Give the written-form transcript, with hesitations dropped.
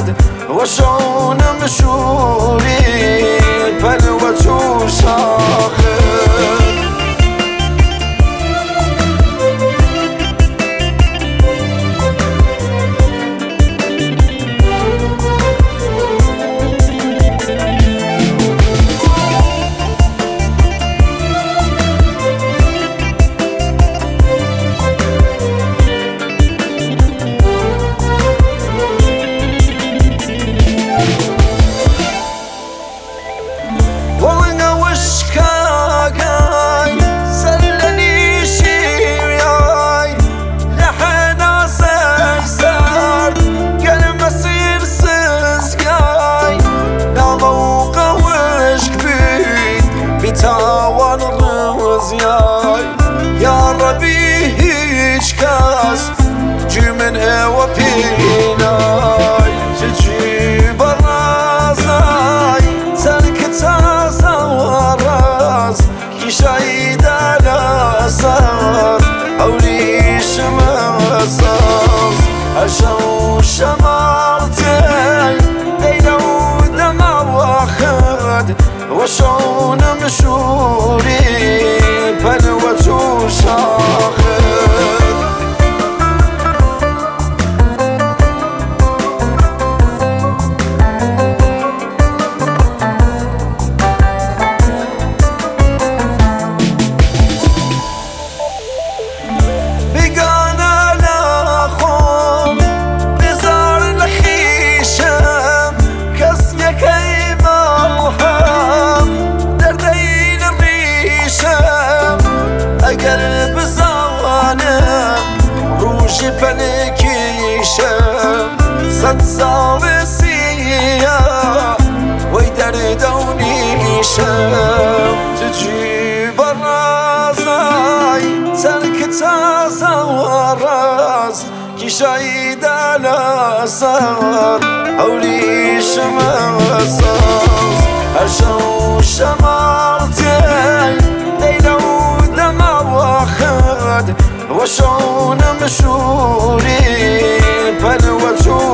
واخد وشون مشوري بلوة شاخد تاوان الرزياي يا ربي هيج كاس جي من هوا بيناي تجيب الرازاي سلك تازا وراز كي شايد على صار حولي شمساز عشو شمالتي ليلة ودمع واخد وشون مشوري بلوة شاخد بقانا لاخوم بزار الخيشم كسمك قلب زوانم روشي بنكيشم صد صاوسية ويدر دونيشم تجيب الرازاي سلك تازا وراز كي شايد على صار حولي شمساز عشو شمالتي وشون مشوري بلوة